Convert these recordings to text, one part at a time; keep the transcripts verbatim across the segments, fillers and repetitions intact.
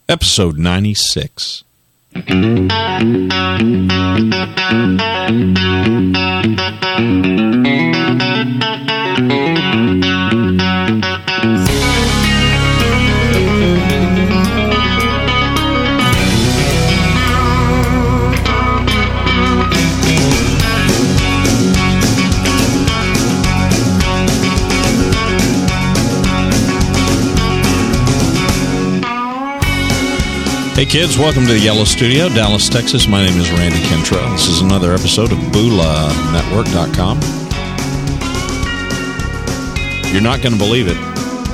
episode ninety-six. Hey kids, welcome to the Yellow Studio, Dallas, Texas. My name is Randy Cantrell. This is another episode of Bula Network dot com. You're not going to believe it.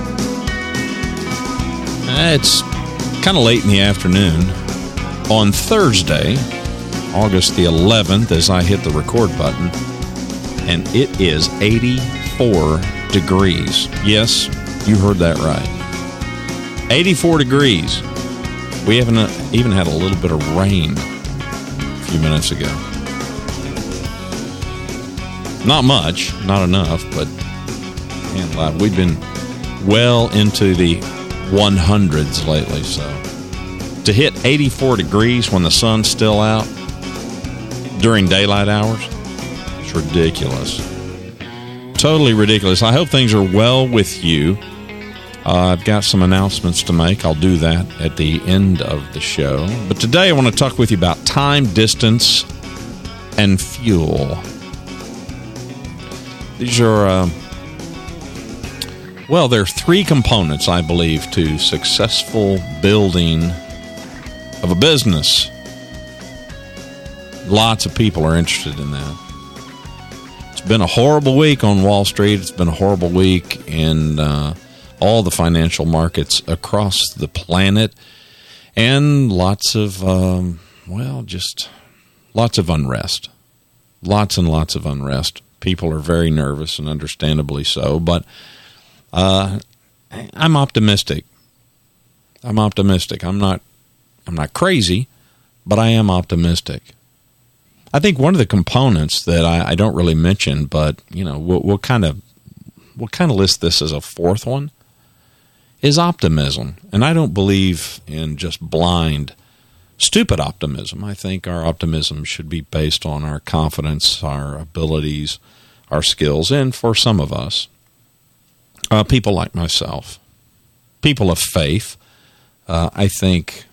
It's kind of late in the afternoon on Thursday, August the eleventh, as I hit the record button, and it is eighty-four degrees. Yes, you heard that right. eighty-four degrees. We haven't even had a little bit of rain a few minutes ago. Not much, not enough, but man, we've been well into the hundreds lately. So to hit eighty-four degrees when the sun's still out during daylight hours, it's ridiculous. Totally ridiculous. I hope things are well with you. Uh, I've got some announcements to make. I'll do that at the end of the show. But today I want to talk with you about time, distance, and fuel. These are, uh, well, there are three components, I believe, to successful building of a business. Lots of people are interested in that. It's been a horrible week on Wall Street. It's been a horrible week in uh, all the financial markets across the planet, and lots of, um, well, just lots of unrest. Lots and lots of unrest. People are very nervous, and understandably so, but uh, I'm optimistic. I'm optimistic. I'm not, I'm not crazy, but I am optimistic. I think one of the components that I, I don't really mention, but, you know, we'll, we'll kind of, we'll kind of list this as a fourth one, is optimism. And I don't believe in just blind, stupid optimism. I think our optimism should be based on our confidence, our abilities, our skills, and for some of us, uh, people like myself, people of faith, uh, I think,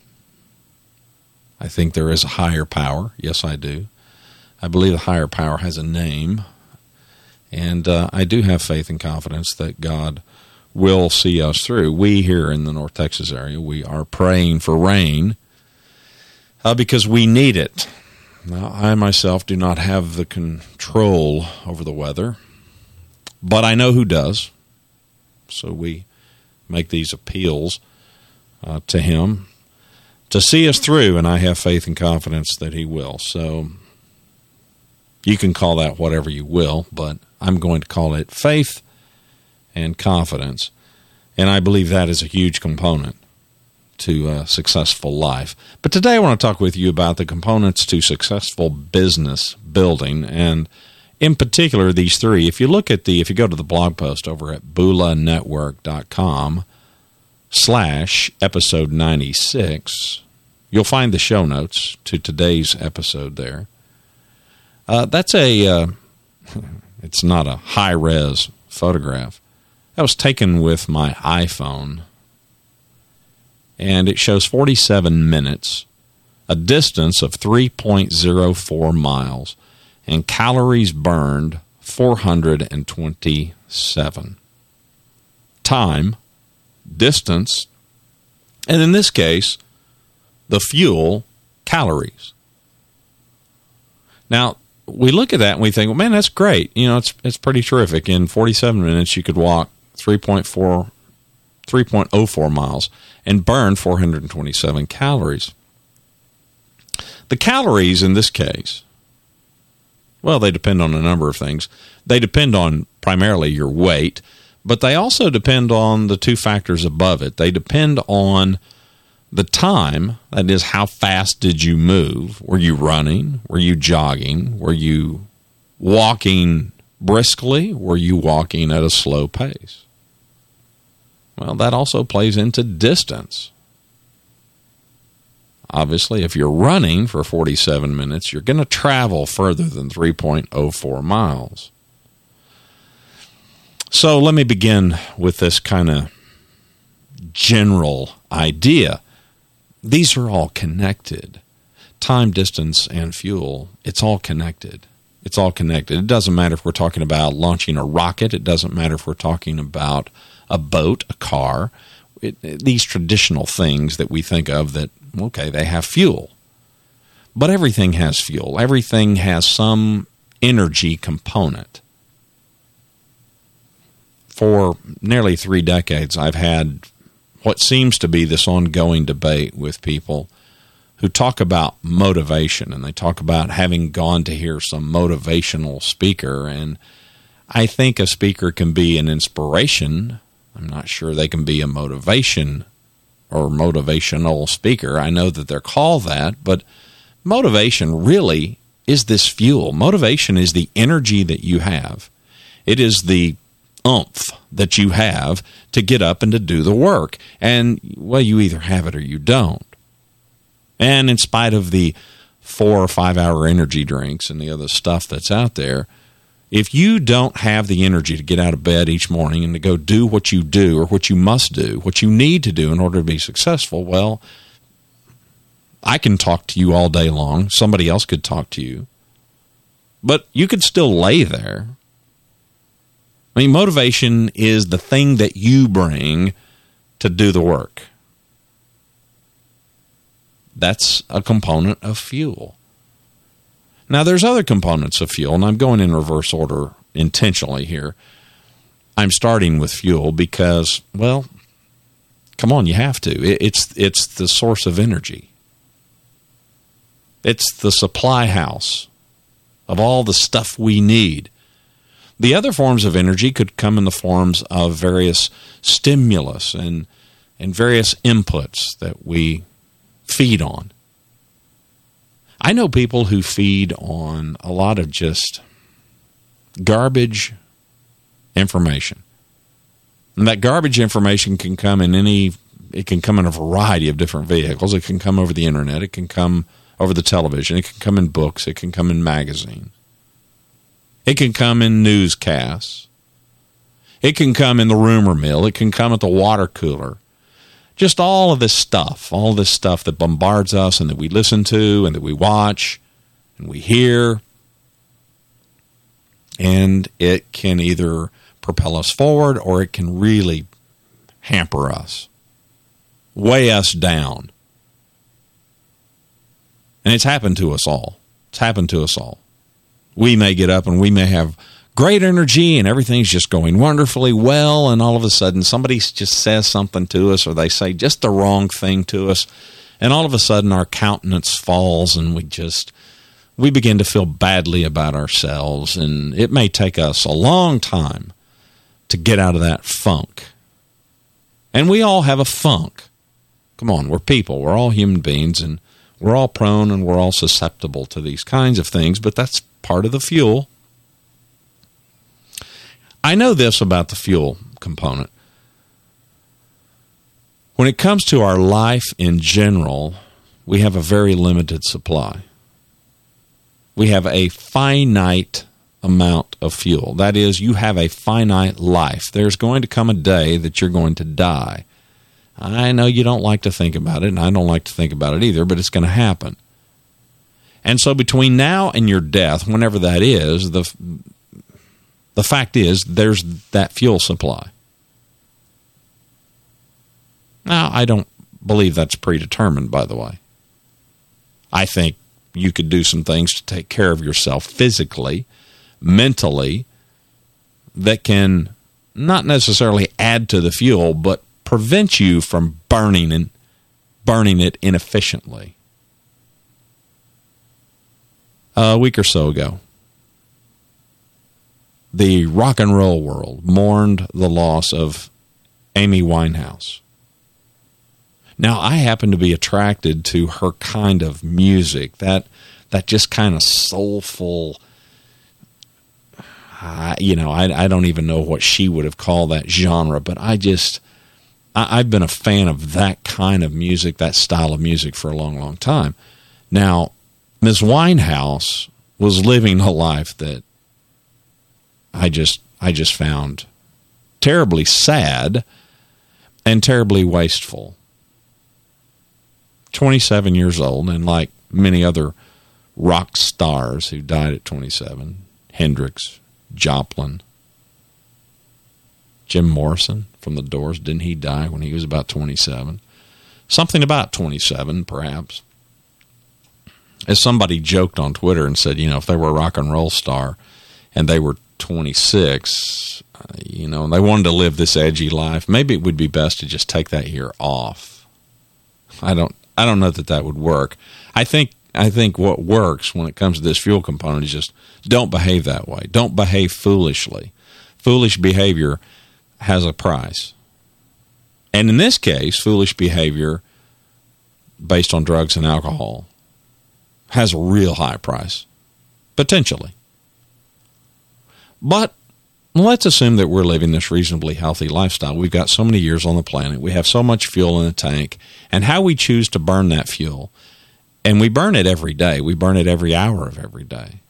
I think there is a higher power. Yes, I do. I believe the higher power has a name, and uh, I do have faith and confidence that God will see us through. We here in the North Texas area, we are praying for rain uh, because we need it. Now, I myself do not have the control over the weather, but I know who does. So we make these appeals uh, to him to see us through, and I have faith and confidence that he will. So you can call that whatever you will, but I'm going to call it faith and confidence, and I believe that is a huge component to a successful life. But today I want to talk with you about the components to successful business building, and in particular these three. If you look at the, if you go to the blog post over at Bula Network dot com slash episode ninety-six, you'll find the show notes to today's episode there. Uh, that's a, uh, it's not a high-res photograph. That was taken with my iPhone, and it shows forty-seven minutes, a distance of three point zero four miles, and calories burned four hundred twenty-seven. Time, distance, and in this case, the fuel, calories. Now, we look at that and we think, well, man, that's great. You know, it's it's pretty terrific. In forty-seven minutes, you could walk three point four, three point oh four miles and burn four hundred twenty-seven calories. The calories in this case, well, they depend on a number of things. They depend on primarily your weight, but they also depend on the two factors above it. They depend on the time, that is, how fast did you move? Were you running? Were you jogging? Were you walking briskly? Were you walking at a slow pace? Well, that also plays into distance. obviously, if you're running for forty-seven minutes, you're going to travel further than three point oh four miles. So let me begin with this kind of general idea. These are all connected. Time, distance, and fuel, it's all connected. It's all connected. It doesn't matter if we're talking about launching a rocket. It doesn't matter if we're talking about a boat, a car. It, it, these traditional things that we think of that, okay, they have fuel. But everything has fuel. Everything has some energy component. For nearly three decades, I've had what seems to be this ongoing debate with people who talk about motivation, and they talk about having gone to hear some motivational speaker. And I think a speaker can be an inspiration. I'm not sure they can be a motivation or motivational speaker. I know that they're called that, but motivation really is this fuel. Motivation is the energy that you have. It is the oomph that you have to get up and to do the work. And, well, you either have it or you don't. And in spite of the four or five hour energy drinks and the other stuff that's out there, if you don't have the energy to get out of bed each morning and to go do what you do or what you must do, what you need to do in order to be successful, well, I can talk to you all day long. Somebody else could talk to you. But you could still lay there. I mean, motivation is the thing that you bring to do the work. That's a component of fuel. Now, there's other components of fuel, and I'm going in reverse order intentionally here. I'm starting with fuel because, well, come on, you have to. It's, it's the source of energy. It's the supply house of all the stuff we need. The other forms of energy could come in the forms of various stimulus and, and various inputs that we feed on. I know people who feed on a lot of just garbage information. And that garbage information can come in any, it can come in a variety of different vehicles. It can come over the internet. It can come over the television. It can come in books. It can come in magazines. It can come in newscasts. It can come in the rumor mill. It can come at the water cooler. Just all of this stuff, all this stuff that bombards us and that we listen to and that we watch and we hear. And it can either propel us forward or it can really hamper us, weigh us down. And it's happened to us all. It's happened to us all. We may get up and we may have great energy and everything's just going wonderfully well, and all of a sudden somebody just says something to us or they say just the wrong thing to us, and all of a sudden our countenance falls and we just, we begin to feel badly about ourselves, and it may take us a long time to get out of that funk. And we all have a funk. Come on, we're people. We're all human beings, and we're all prone and we're all susceptible to these kinds of things, but that's part of the fuel. I know this about the fuel component. When it comes to our life in general, we have a very limited supply. We have a finite amount of fuel. That is, you have a finite life. There's going to come a day that you're going to die. I know you don't like to think about it, and I don't like to think about it either, but it's going to happen. And so between now and your death, whenever that is, the the fact is there's that fuel supply. Now, I don't believe that's predetermined, by the way. I think you could do some things to take care of yourself physically, mentally, that can not necessarily add to the fuel, but prevent you from burning and burning it inefficiently. A week or so ago, the rock and roll world mourned the loss of Amy Winehouse. Now, I happen to be attracted to her kind of music, that that just kind of soulful, uh, you know, I, I don't even know what she would have called that genre, but I just, I, I've been a fan of that kind of music, that style of music for a long, long time. Now, Miss Winehouse was living a life that I just I just found terribly sad and terribly wasteful. twenty-seven years old, and like many other rock stars who died at twenty-seven, Hendrix, Joplin, Jim Morrison from the Doors, didn't he die when he was about twenty-seven? Something about twenty-seven, perhaps. As somebody joked on Twitter and said, you know, if they were a rock and roll star and they were twenty-six, uh, you know, and they wanted to live this edgy life, maybe it would be best to just take that year off. I don't I don't know that that would work. I think I think what works when it comes to this fuel component is just don't behave that way. Don't behave foolishly. Foolish behavior has a price. And in this case, foolish behavior based on drugs and alcohol has a real high price, potentially. But let's assume that we're living this reasonably healthy lifestyle. We've got so many years on the planet. We have so much fuel in the tank. And how we choose to burn that fuel, and we burn it every day. We burn it every hour of every day.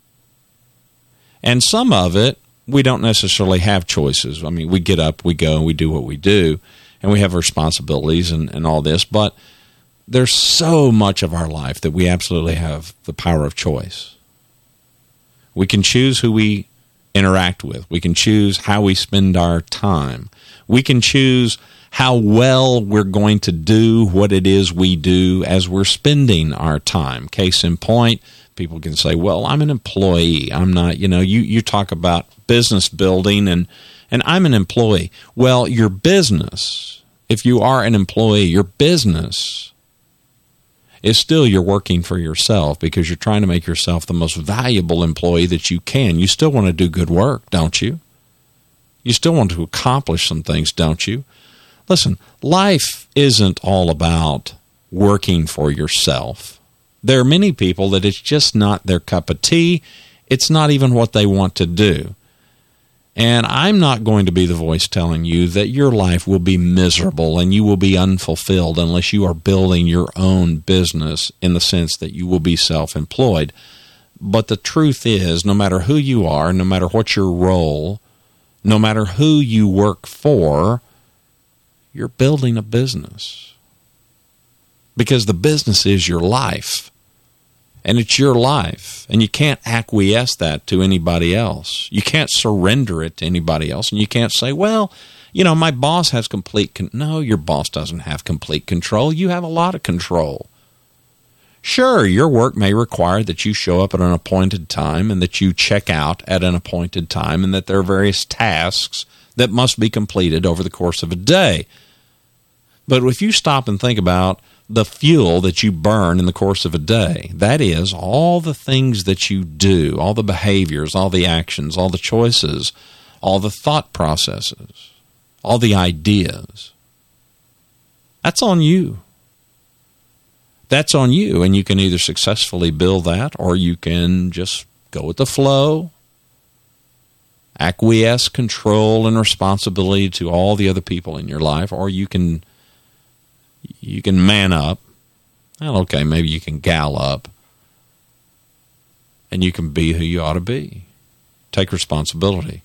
And some of it, we don't necessarily have choices. I mean, we get up, we go, and we do what we do, and we have responsibilities and, and all this. But there's so much of our life that we absolutely have the power of choice. We can choose who we interact with. We can choose how we spend our time. We can choose how well we're going to do what it is we do as we're spending our time. Case in point, people can say, well, I'm an employee. I'm not, you know, you, you talk about business building and, and I'm an employee. Well, your business, if you are an employee, your business is still you're working for yourself because you're trying to make yourself the most valuable employee that you can. You still want to do good work, don't you? You still want to accomplish some things, don't you? Listen, life isn't all about working for yourself. There are many people that it's just not their cup of tea. It's not even what they want to do. And I'm not going to be the voice telling you that your life will be miserable and you will be unfulfilled unless you are building your own business in the sense that you will be self-employed. But the truth is, no matter who you are, no matter what your role, no matter who you work for, you're building a business. Because the business is your life. And it's your life, and you can't acquiesce that to anybody else. You can't surrender it to anybody else, and you can't say, well, you know, my boss has complete con-. No, your boss doesn't have complete control. You have a lot of control. Sure, your work may require that you show up at an appointed time and that you check out at an appointed time and that there are various tasks that must be completed over the course of a day. But if you stop and think about the fuel that you burn in the course of a day, that is, all the things that you do, all the behaviors, all the actions, all the choices, all the thought processes, all the ideas, that's on you. That's on you, and you can either successfully build that or you can just go with the flow, acquiesce control and responsibility to all the other people in your life, or you can You can man up. Well, okay, maybe you can gal up. And you can be who you ought to be. Take responsibility.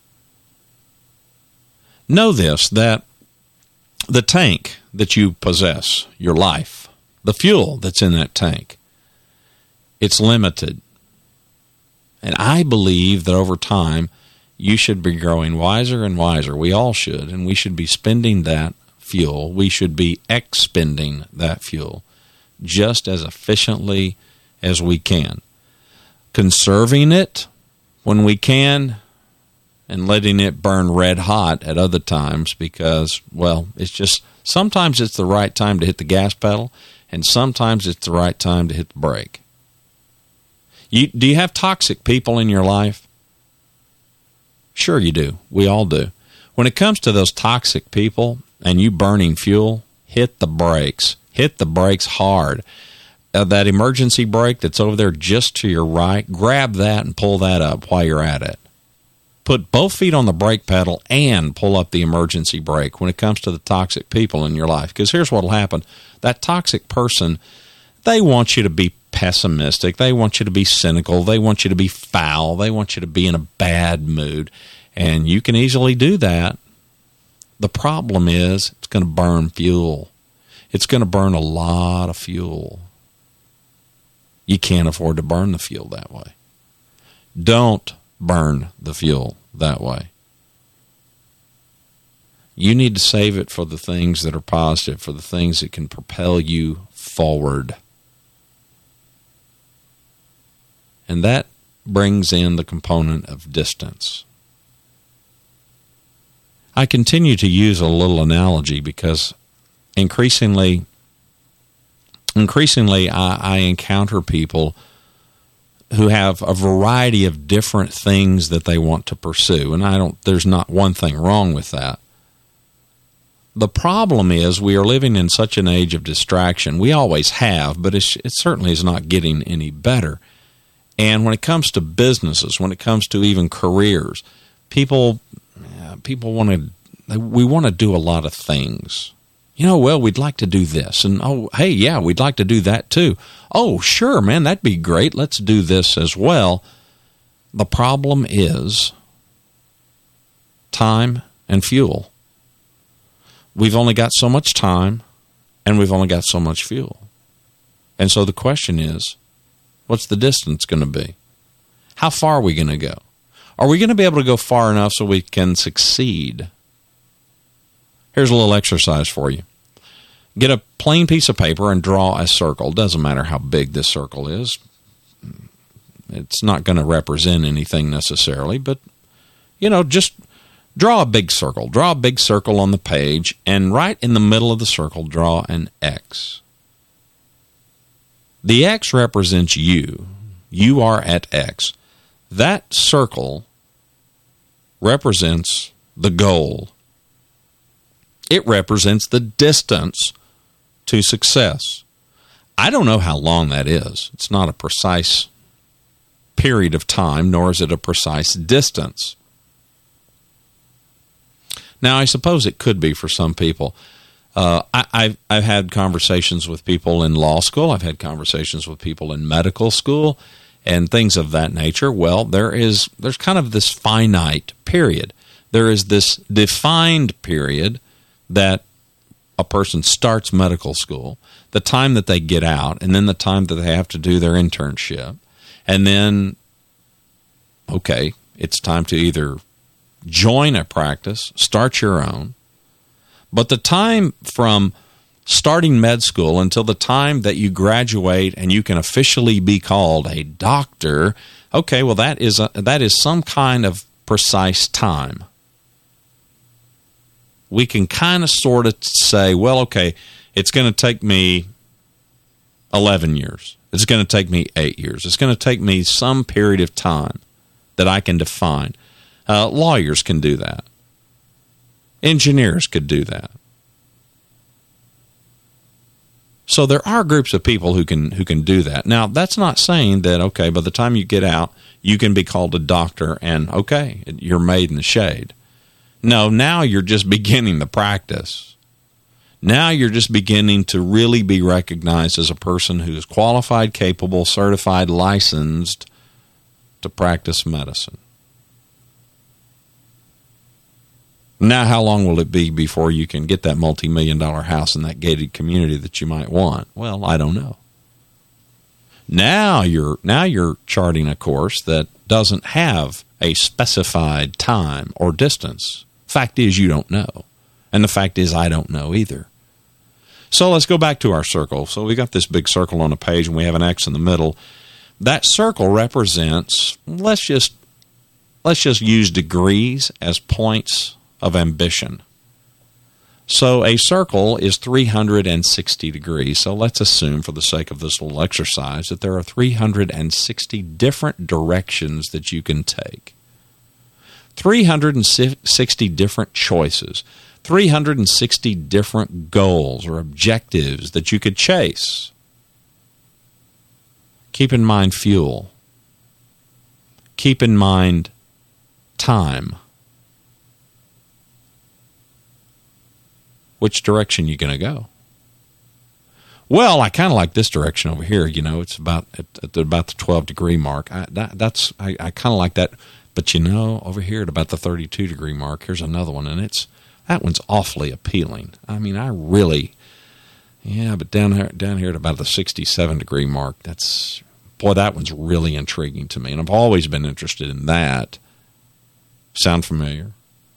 Know this, that the tank that you possess, your life, the fuel that's in that tank, it's limited. And I believe that over time, you should be growing wiser and wiser. We all should, and we should be spending that fuel. We should be expending that fuel just as efficiently as we can. Conserving it when we can and letting it burn red hot at other times because, well, it's just, sometimes it's the right time to hit the gas pedal and sometimes it's the right time to hit the brake. You, do you have toxic people in your life? Sure you do. We all do. When it comes to those toxic people, and you burning fuel, hit the brakes. Hit the brakes hard. Uh, that emergency brake that's over there just to your right, grab that and pull that up while you're at it. put both feet on the brake pedal and pull up the emergency brake when it comes to the toxic people in your life. Because here's what will happen. That toxic person, they want you to be pessimistic. They want you to be cynical. They want you to be foul. They want you to be in a bad mood. And you can easily do that. The problem is it's going to burn fuel. It's going to burn a lot of fuel. You can't afford to burn the fuel that way. Don't burn the fuel that way. You need to save it for the things that are positive, for the things that can propel you forward. And that brings in the component of distance. I continue to use a little analogy because increasingly, increasingly I, I encounter people who have a variety of different things that they want to pursue. And I don't, there's not one thing wrong with that. The problem is we are living in such an age of distraction. We always have, but it's, it certainly is not getting any better. And when it comes to businesses, when it comes to even careers, people, people want to, we want to do a lot of things. You know, well, we'd like to do this. And, oh, hey, yeah, we'd like to do that too. Oh, sure, man, that'd be great. Let's do this as well. The problem is time and fuel. We've only got so much time, and we've only got so much fuel. And so the question is, what's the distance going to be? How far are we going to go? Are we going to be able to go far enough so we can succeed? Here's a little exercise for you. Get a plain piece of paper and draw a circle. Doesn't matter how big this circle is. It's not going to represent anything necessarily, but, you know, just draw a big circle. Draw a big circle on the page, and right in the middle of the circle, draw an X. The X represents you. You are at X. That circle represents the goal. It represents the distance to success. I don't know how long that is. It's not a precise period of time, nor is it a precise distance. Now, I suppose it could be for some people. Uh, I, I've, I've had conversations with people in law school. I've had conversations with people in medical school and things of that nature. Well, there is there's kind of this finite period. There is this defined period that a person starts medical school, the time that they get out, and then the time that they have to do their internship. And then, okay, it's time to either join a practice, start your own. But the time from starting med school until the time that you graduate and you can officially be called a doctor, okay, well, that is a, that is some kind of precise time. We can kind of sort of say, well, okay, it's going to take me eleven years. It's going to take me eight years. It's going to take me some period of time that I can define. Uh, lawyers can do that. Engineers could do that. So there are groups of people who can who can do that. Now, that's not saying that, okay, by the time you get out, you can be called a doctor and, okay, you're made in the shade. No, now you're just beginning the practice. Now you're just beginning to really be recognized as a person who is qualified, capable, certified, licensed to practice medicine. Now, how long will it be before you can get that multi-million dollar house in that gated community that you might want? Well, I don't know. Now you're now you're charting a course that doesn't have a specified time or distance. Fact is, you don't know. And the fact is, I don't know either. So let's go back to our circle. So we got this big circle on a page, and we have an X in the middle. That circle represents, let's just let's just use degrees as points of ambition. So a circle is three hundred sixty degrees. So let's assume, for the sake of this little exercise, that there are three hundred sixty different directions that you can take. three hundred sixty different choices. three hundred sixty different goals or objectives that you could chase. Keep in mind fuel. Keep in mind time, which direction are you going to go? Well, I kind of like this direction over here. You know, it's about at, at about the twelve degree mark. I, that, that's I, I kind of like that. But you know, over here at about the thirty-two degree mark, here's another one, and it's that one's awfully appealing. I mean, I really, yeah. But down here, down here at about the sixty-seven degree mark, that's boy, that one's really intriguing to me, and I've always been interested in that. Sound familiar?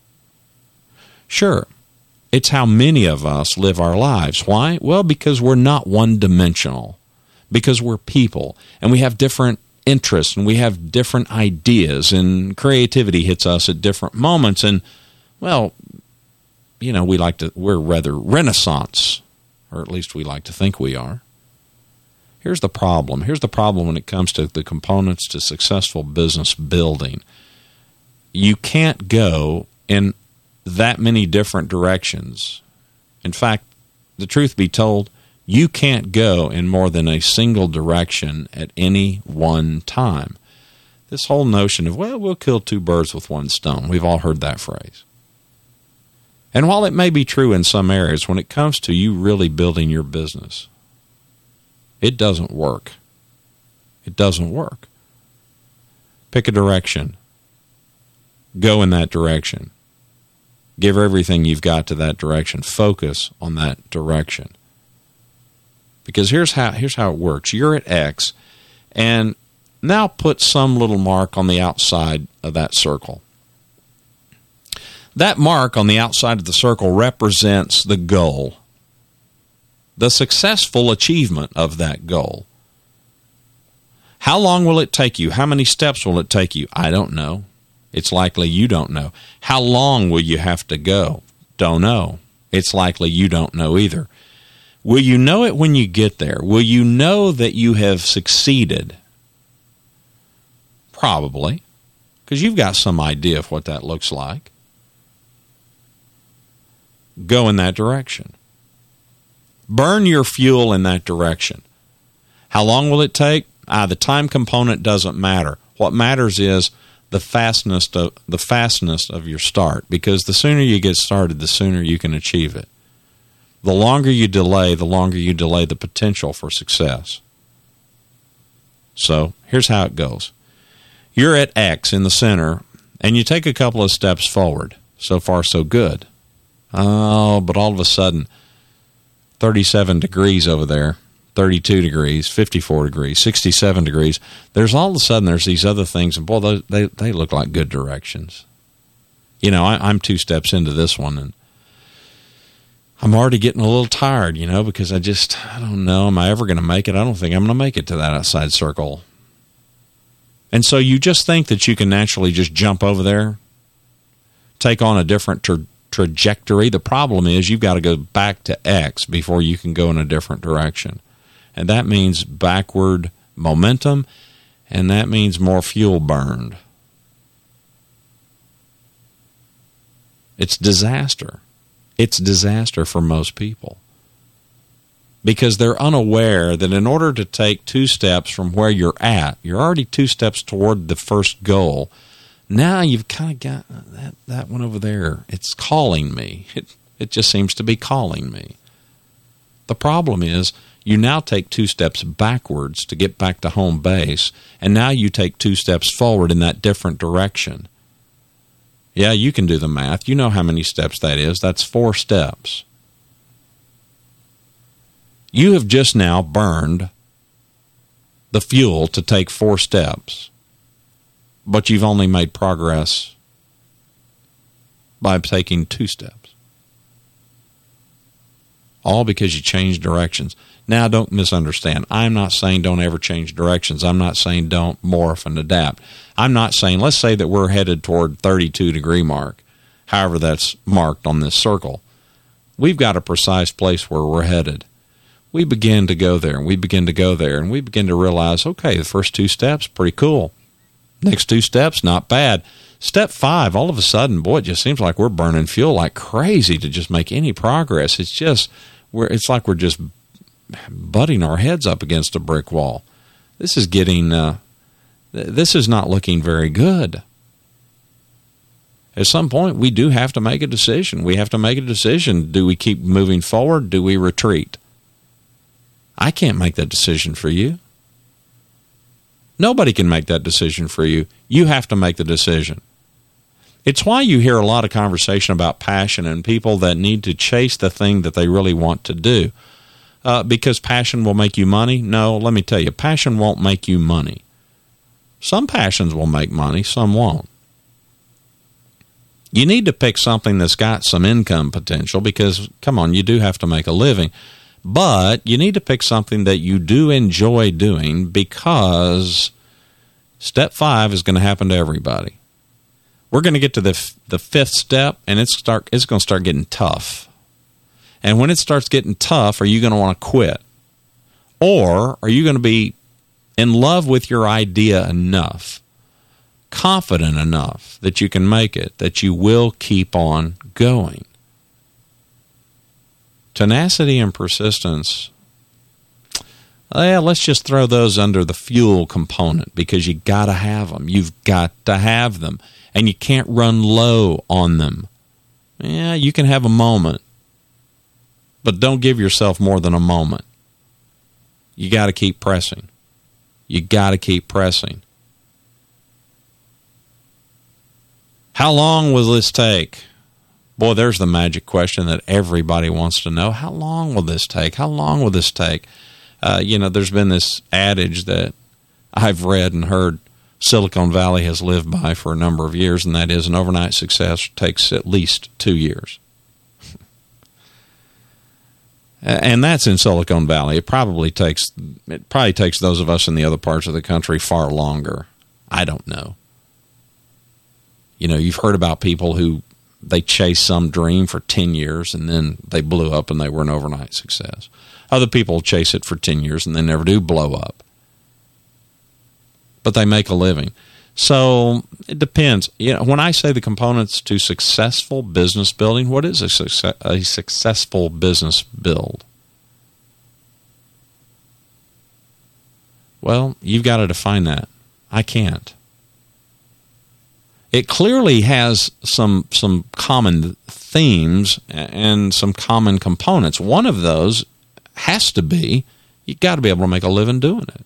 Sure. It's how many of us live our lives. Why? Well, because we're not one-dimensional, because we're people, and we have different interests, and we have different ideas, and creativity hits us at different moments, and, well, you know, we like to, we're rather Renaissance, or at least we like to think we are. Here's the problem. Here's the problem when it comes to the components to successful business building. You can't go in that many different directions. In fact, the truth be told, you can't go in more than a single direction at any one time. This whole notion of, well, we'll kill two birds with one stone. We've all heard that phrase. And while it may be true in some areas, when it comes to you really building your business, it doesn't work. It doesn't work. Pick a direction. Go in that direction. Give everything you've got to that direction. Focus on that direction. Because here's how here's how it works. You're at X, and now put some little mark on the outside of that circle. That mark on the outside of the circle represents the goal, the successful achievement of that goal. How long will it take you? How many steps will it take you? I don't know. It's likely you don't know. How long will you have to go? Don't know. It's likely you don't know either. Will you know it when you get there? Will you know that you have succeeded? Probably, because you've got some idea of what that looks like. Go in that direction. Burn your fuel in that direction. How long will it take? Ah, the time component doesn't matter. What matters is the fastness of the fastness of your start, because the sooner you get started, the sooner you can achieve it. The longer you delay, the longer you delay the potential for success. So here's how it goes. You're at X in the center, and you take a couple of steps forward. So far, so good. Oh, but all of a sudden, thirty-seven degrees over there, thirty-two degrees, fifty-four degrees, sixty-seven degrees. There's all of a sudden, there's these other things, and boy, they, they, they look like good directions. You know, I, I'm two steps into this one, and I'm already getting a little tired, you know, because I just, I don't know, am I ever going to make it? I don't think I'm going to make it to that outside circle. And so you just think that you can naturally just jump over there, take on a different tra- trajectory. The problem is you've got to go back to X before you can go in a different direction. And that means backward momentum, and that means more fuel burned. It's disaster. It's disaster for most people, because they're unaware that in order to take two steps from where you're at, you're already two steps toward the first goal. Now you've kind of got that, that one over there. It's calling me. It, it just seems to be calling me. The problem is you now take two steps backwards to get back to home base, and now you take two steps forward in that different direction. Yeah, you can do the math. You know how many steps that is. That's four steps. You have just now burned the fuel to take four steps, but you've only made progress by taking two steps. All because you changed directions. Now, don't misunderstand. I'm not saying don't ever change directions. I'm not saying don't morph and adapt. I'm not saying, let's say that we're headed toward thirty-two degree mark, however that's marked on this circle. We've got a precise place where we're headed. We begin to go there, and we begin to go there, and we begin to realize, okay, the first two steps, pretty cool. Next two steps, not bad. Step five, all of a sudden, boy, it just seems like we're burning fuel like crazy to just make any progress. It's just, we're, it's like we're just butting our heads up against a brick wall. This is getting, uh, this is not looking very good. at some point, we do have to make a decision. We have to make a decision. Do we keep moving forward? Do we retreat? I can't make that decision for you. Nobody can make that decision for you. You have to make the decision. It's why you hear a lot of conversation about passion and people that need to chase the thing that they really want to do. Uh, because passion will make you money? No, let me tell you, passion won't make you money. Some passions will make money, some won't. You need to pick something that's got some income potential because, come on, you do have to make a living. But you need to pick something that you do enjoy doing because step five is going to happen to everybody. We're going to get to the f- the fifth step, and it's start it's going to start getting tough. And when it starts getting tough, are you going to want to quit? Or are you going to be in love with your idea enough, confident enough that you can make it, that you will keep on going? Tenacity and persistence, well, let's just throw those under the fuel component because you got to have them. You've got to have them, and you can't run low on them. Yeah, you can have a moment, but don't give yourself more than a moment. You got to keep pressing. You got to keep pressing. How long will this take? Boy, there's the magic question that everybody wants to know. How long will this take? How long will this take? Uh, you know, there's been this adage that I've read and heard Silicon Valley has lived by for a number of years, and that is an overnight success takes at least two years. And that's in Silicon Valley. It probably takes it probably takes those of us in the other parts of the country far longer. I don't know. You know, you've heard about people who they chased some dream for ten years and then they blew up and they were an overnight success. Other people chase it for ten years and they never do blow up. But they make a living. So it depends. You know, when I say the components to successful business building, what is a, success, a successful business build? Well, you've got to define that. I can't. It clearly has some some common themes and some common components. One of those has to be you've got to be able to make a living doing it.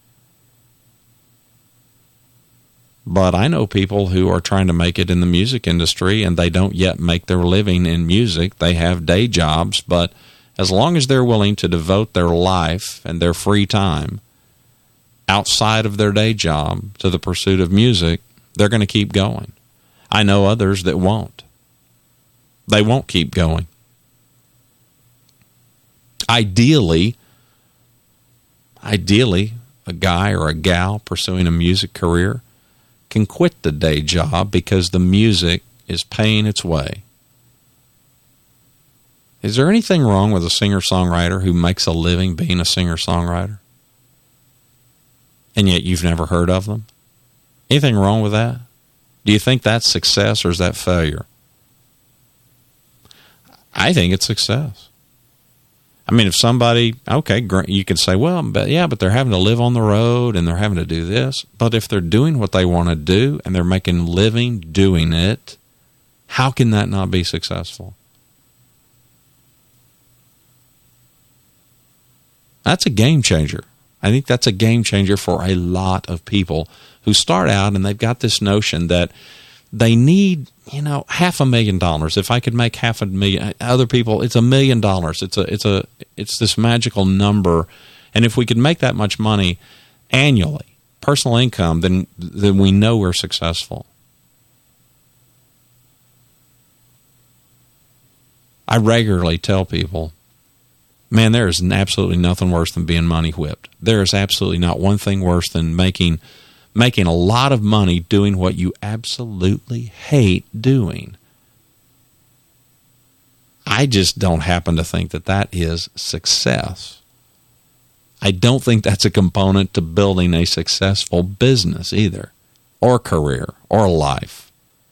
But I know people who are trying to make it in the music industry and they don't yet make their living in music. They have day jobs, but as long as they're willing to devote their life and their free time outside of their day job to the pursuit of music, they're going to keep going. I know others that won't. They won't keep going. Ideally, ideally, a guy or a gal pursuing a music career can quit the day job because the music is paying its way. Is there anything wrong with a singer-songwriter who makes a living being a singer-songwriter? And yet you've never heard of them? Anything wrong with that? Do you think that's success or is that failure? I think it's success. I mean, if somebody, okay, you can say, well, but yeah, but they're having to live on the road and they're having to do this. But if they're doing what they want to do and they're making a living doing it, how can that not be successful? That's a game changer. I think that's a game changer for a lot of people who start out and they've got this notion that they need, you know, half a million dollars. If I could make half a million, other people, it's a million dollars. It's a, it's a, it's this magical number. And if we could make that much money annually, personal income, then, then we know we're successful. I regularly tell people, man, there is absolutely nothing worse than being money whipped. There is absolutely not one thing worse than making making a lot of money doing what you absolutely hate doing. I just don't happen to think that that is success. I don't think that's a component to building a successful business either, or career, or life.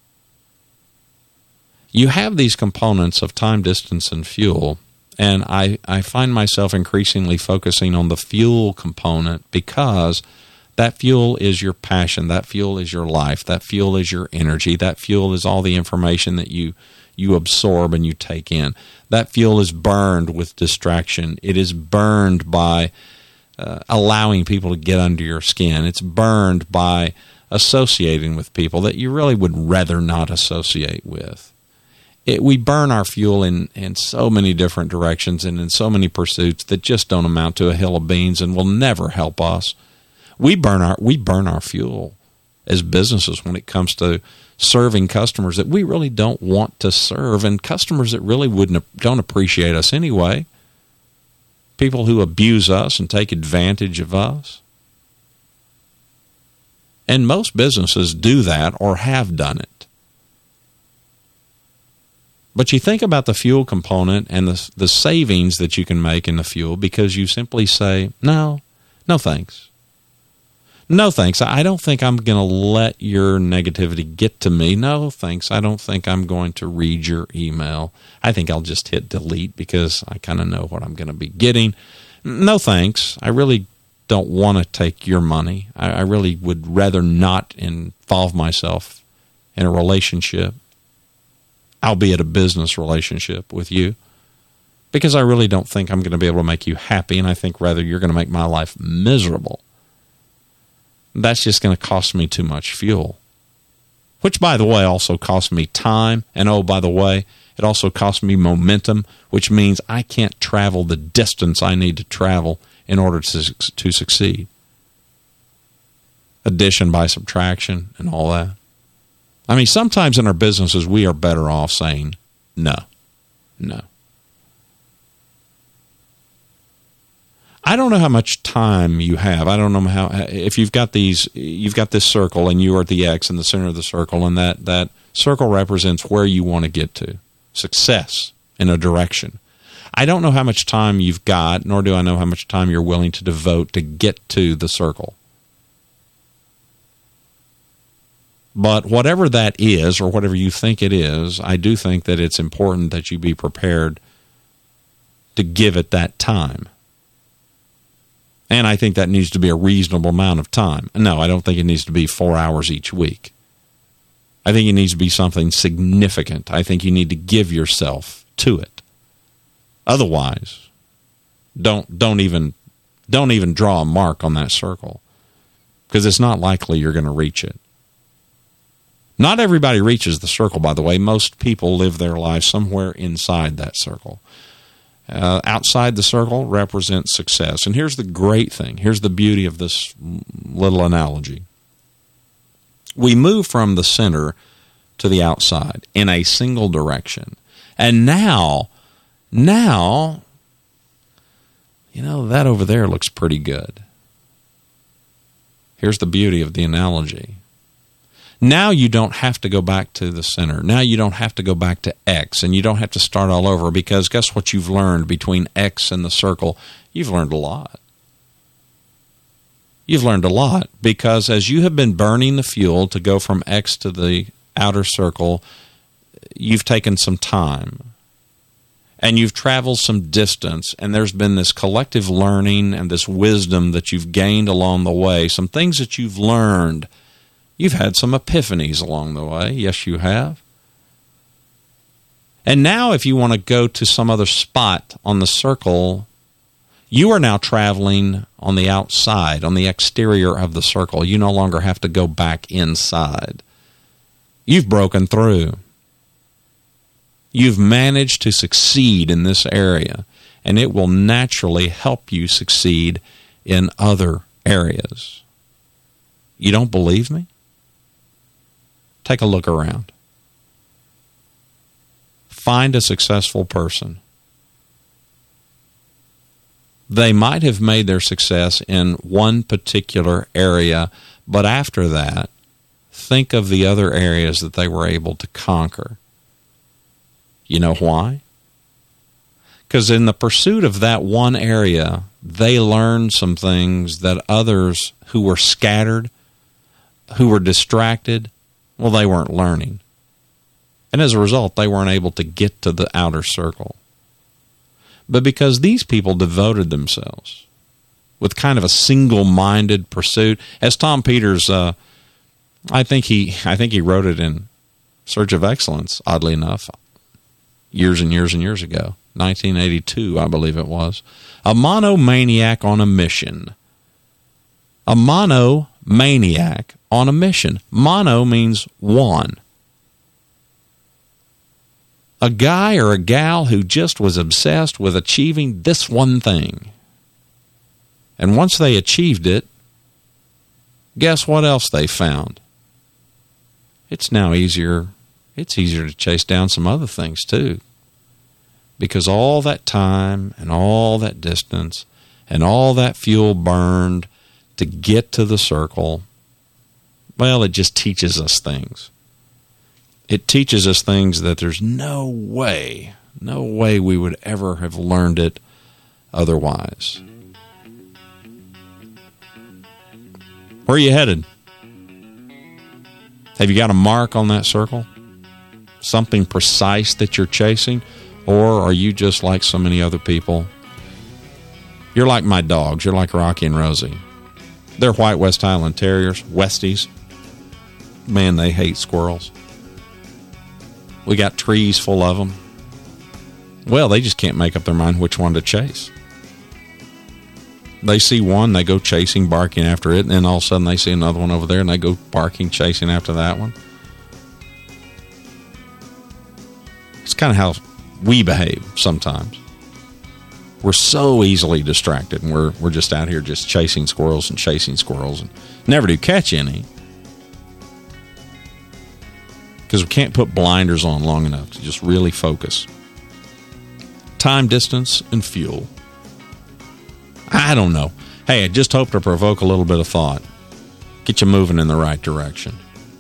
You have these components of time, distance, and fuel, and I, I find myself increasingly focusing on the fuel component because That fuel is your passion. That fuel is your life. That fuel is your energy. That fuel is all the information that you you absorb and you take in. That fuel is burned with distraction. It is burned by uh, allowing people to get under your skin. It's burned by associating with people that you really would rather not associate with. It, we burn our fuel in, in so many different directions and in so many pursuits that just don't amount to a hill of beans and will never help us. We burn our we burn our fuel as businesses when it comes to serving customers that we really don't want to serve, and customers that really wouldn't don't appreciate us anyway. People who abuse us and take advantage of us. And most businesses do that or have done it. But you think about the fuel component and the, the savings that you can make in the fuel because you simply say, no, no thanks. No thanks. I don't think I'm going to let your negativity get to me. No thanks. I don't think I'm going to read your email. I think I'll just hit delete because I kind of know what I'm going to be getting. No thanks. I really don't want to take your money. I, I really would rather not involve myself in a relationship, albeit a business relationship with you, because I really don't think I'm going to be able to make you happy, and I think rather you're going to make my life miserable. That's just going to cost me too much fuel, which, by the way, also costs me time. And, oh, by the way, it also costs me momentum, which means I can't travel the distance I need to travel in order to, to succeed. Addition by subtraction and all that. I mean, sometimes in our businesses, we are better off saying no, no. I don't know how much time you have. I don't know how if you've got these. You've got this circle, and you are at the X in the center of the circle, and that that circle represents where you want to get to, success in a direction. I don't know how much time you've got, nor do I know how much time you're willing to devote to get to the circle. But whatever that is, or whatever you think it is, I do think that it's important that you be prepared to give it that time. And I think that needs to be a reasonable amount of time. No, I don't think it needs to be four hours each week. I think it needs to be something significant. I think you need to give yourself to it. Otherwise, don't don't even don't even draw a mark on that circle, because it's not likely you're going to reach it. Not everybody reaches the circle, by the way. Most people live their lives somewhere inside that circle. Uh, outside the circle represents success. And here's the great thing. Here's the beauty of this little analogy. We move from the center to the outside in a single direction. And now, now, you know, that over there looks pretty good. Here's the beauty of the analogy. Now you don't have to go back to the center. Now you don't have to go back to X, and you don't have to start all over, because guess what you've learned between X and the circle? You've learned a lot. You've learned a lot, because as you have been burning the fuel to go from X to the outer circle, you've taken some time, and you've traveled some distance, and there's been this collective learning and this wisdom that you've gained along the way, some things that you've learned. You've had some epiphanies along the way. Yes, you have. And now if you want to go to some other spot on the circle, you are now traveling on the outside, on the exterior of the circle. You no longer have to go back inside. You've broken through. You've managed to succeed in this area, and it will naturally help you succeed in other areas. You don't believe me? Take a look around. Find a successful person. They might have made their success in one particular area, but after that, think of the other areas that they were able to conquer. You know why? Because in the pursuit of that one area, they learned some things that others who were scattered, who were distracted, well, they weren't learning. And as a result, they weren't able to get to the outer circle. But because these people devoted themselves with kind of a single-minded pursuit. As Tom Peters, uh, I think he, I think he wrote it in Search of Excellence, oddly enough, years and years and years ago, nineteen eighty-two, I believe it was. A monomaniac on a mission. A monomaniac on a mission. Mono means one. A guy or a gal who just was obsessed with achieving this one thing. And once they achieved it, guess what else they found? It's now easier, it's easier to chase down some other things too. Because all that time and all that distance and all that fuel burned to get to the circle, well, it just teaches us things. It teaches us things that there's no way, no way we would ever have learned it otherwise. Where are you headed? Have you got a mark on that circle? Something precise that you're chasing? Or are you just like so many other people? You're like my dogs. You're like Rocky and Rosie. They're white West Highland Terriers, Westies. Man, they hate squirrels. We got trees full of them. Well, they just can't make up their mind which one to chase. They see one, they go chasing, barking after it, and then all of a sudden they see another one over there, and they go barking, chasing after that one. It's kind of how we behave sometimes. We're so easily distracted, and we're we're just out here just chasing squirrels and chasing squirrels, and never do catch any. Because we can't put blinders on long enough to just really focus. Time, distance, and fuel. I don't know. Hey, I just hope to provoke a little bit of thought. Get you moving in the right direction.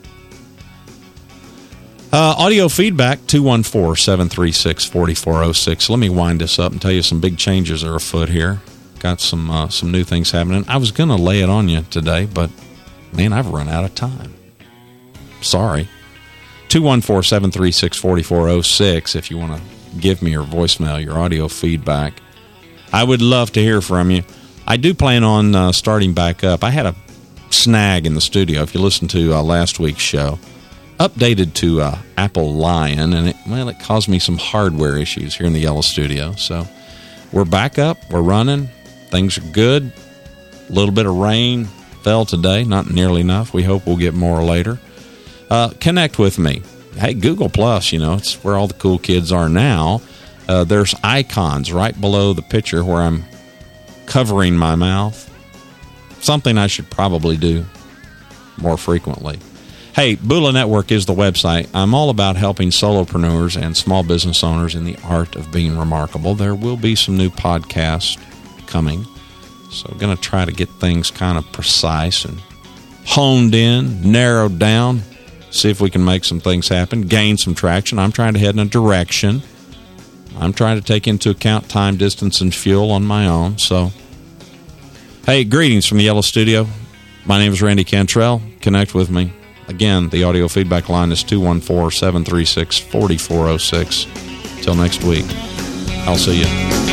Uh, audio feedback, two one four, seven three six, four four zero six. Let me wind this up and tell you some big changes are afoot here. Got some uh, some new things happening. I was going to lay it on you today, but, man, I've run out of time. Sorry. two one four, seven three six, four four zero six if you want to give me your voicemail, your audio feedback. I would love to hear from you. I do plan on uh, starting back up. I had a snag in the studio. If you listen to uh, last week's show, updated to uh, Apple Lion, and it, well, it caused me some hardware issues here in the Yellow Studio. So we're back up. We're running. Things are good. A little bit of rain fell today. Not nearly enough. We hope we'll get more later. Uh, connect with me. Hey, Google Plus, you know, it's where all the cool kids are now. Uh, there's icons right below the picture where I'm covering my mouth. Something I should probably do more frequently. Hey, Bula Network is the website. I'm all about helping solopreneurs and small business owners in the art of being remarkable. There will be some new podcasts coming. So I'm going to try to get things kind of precise and honed in, narrowed down, see if we can make some things happen, gain some traction. I'm trying to head in a direction. I'm trying to take into account time, distance, and fuel on my own. So, hey, greetings from the Yellow Studio. My name is Randy Cantrell. Connect with me. Again, the audio feedback line is two one four, seven three six, four four zero six. Till next week, I'll see you.